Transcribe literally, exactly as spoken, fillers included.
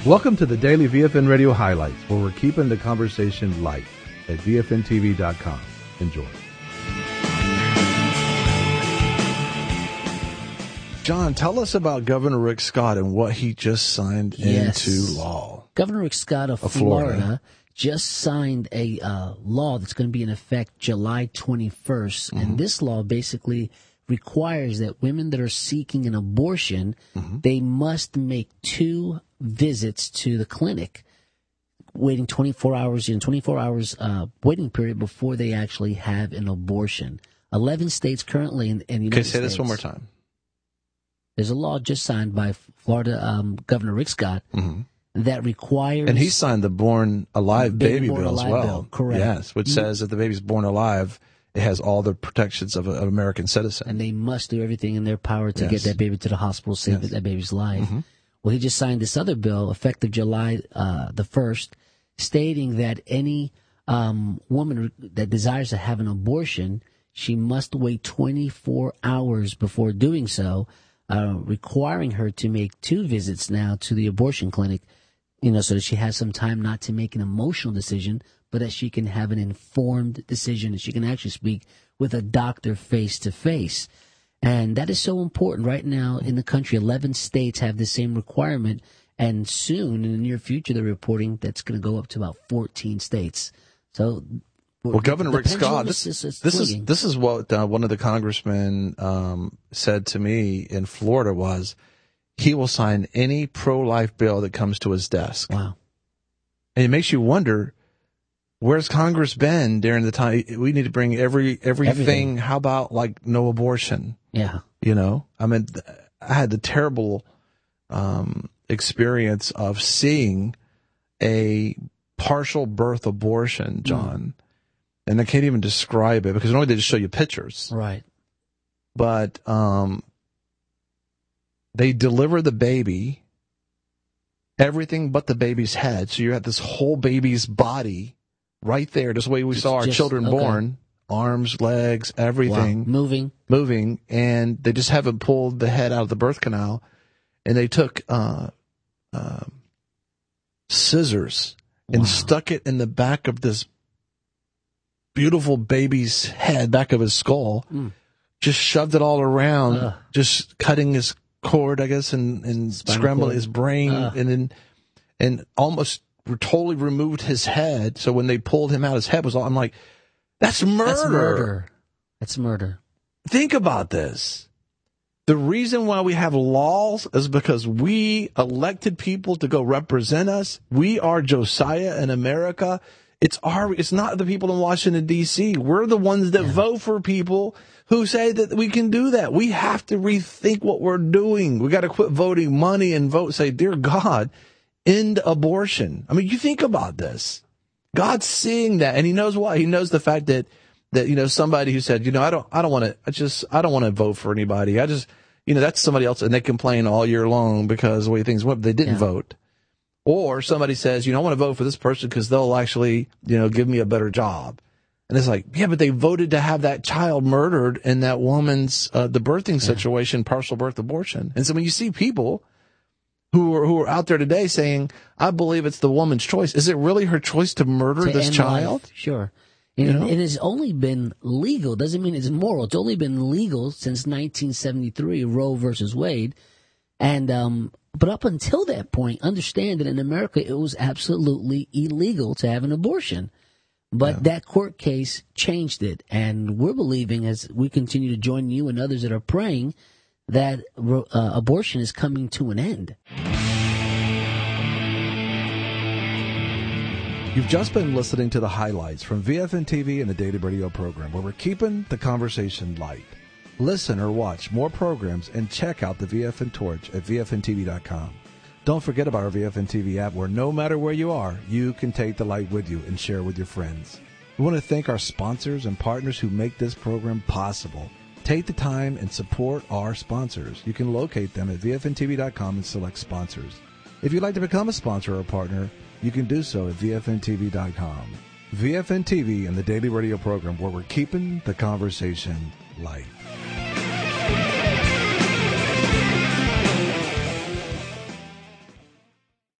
Welcome to the Daily V F N Radio Highlights, where we're keeping the conversation light at V F N T V dot com. Enjoy. John, tell us about Governor Rick Scott and what he just signed yes. into law. Governor Rick Scott of, of Florida, Florida just signed a uh, law that's going to be in effect July twenty-first. Mm-hmm. And this law basically requires that women that are seeking an abortion, mm-hmm. they must make two visits to the clinic, waiting twenty-four hours, in twenty-four hours uh, waiting period before they actually have an abortion. eleven states currently in, in the United Okay, States. say this one more time. There's a law just signed by Florida um, Governor Rick Scott mm-hmm. that requires... And he signed the Born Alive Baby, baby born Bill alive as well. Bill, correct. Yes, which mm-hmm. says that the baby's born alive, it has all the protections of an American citizen. And they must do everything in their power to yes. get that baby to the hospital, save yes. that baby's life. Mm-hmm. Well, he just signed this other bill effective July uh, the first, stating that any um, woman that desires to have an abortion, she must wait twenty-four hours before doing so, uh, requiring her to make two visits now to the abortion clinic, you know, so that she has some time not to make an emotional decision, but that she can have an informed decision and she can actually speak with a doctor face to face. And that is so important. Right now in the country, eleven states have the same requirement, and soon, in the near future, they're reporting that's going to go up to about fourteen states. So, well, Governor Rick Scott, this, this, is, this is this is what uh, one of the congressmen um, said to me in Florida was he will sign any pro-life bill that comes to his desk. Wow. And it makes you wonder, where's Congress been during the time? We need to bring every everything. everything. How about like no abortion? Yeah. You know, I mean, I had the terrible um, experience of seeing a partial birth abortion, John. Mm. And I can't even describe it because normally they just show you pictures. Right. But um, they deliver the baby, everything but the baby's head. So you're at this whole baby's body right there, just the way we just, saw our just, children okay. born. Arms, legs, everything. Wow. Moving. Moving. And they just haven't pulled the head out of the birth canal. And they took uh, uh, scissors and wow. stuck it in the back of this beautiful baby's head, back of his skull. Mm. Just shoved it all around, uh. just cutting his cord, I guess, and, and scrambling his brain. Uh. And then and almost totally removed his head. So when they pulled him out, his head was all, I'm like, That's murder. That's murder. That's murder. Think about this. The reason why we have laws is because we elected people to go represent us. We are Josiah in America. It's our, it's not the people in Washington, D C. We're the ones that yeah. vote for people who say that we can do that. We have to rethink what we're doing. We got to quit voting money and vote, say, dear God, end abortion. I mean, you think about this. God's seeing that, and He knows why. He knows the fact that, that, you know, somebody who said, you know, I don't, I don't want to, I just, I don't want to vote for anybody. I just, you know, that's somebody else, and they complain all year long because the way things went, they didn't yeah. vote. Or somebody says, you know, I want to vote for this person because they'll actually, you know, give me a better job. And it's like, yeah, but they voted to have that child murdered in that woman's, uh, the birthing yeah. situation, partial birth abortion. And so when you see people who are, who are out there today saying, I believe it's the woman's choice. Is it really her choice to murder to this child? Life? Sure. And, you know? It has only been legal. Doesn't mean it's moral. It's only been legal since nineteen seventy-three, Roe versus Wade. And, um, but up until that point, understand that in America, it was absolutely illegal to have an abortion. But yeah. that court case changed it. And we're believing, as we continue to join you and others that are praying, that uh, abortion is coming to an end. You've just been listening to the highlights from V F N T V and the Daily Radio program, where we're keeping the conversation light. Listen or watch more programs and check out the V F N Torch at V F N T V dot com. Don't forget about our V F N T V app, where no matter where you are, you can take the light with you and share with your friends. We want to thank our sponsors and partners who make this program possible. Take the time and support our sponsors. You can locate them at V F N T V dot com and select sponsors. If you'd like to become a sponsor or a partner, you can do so at V F N T V dot com. V F N T V and the Daily Radio program, where we're keeping the conversation light.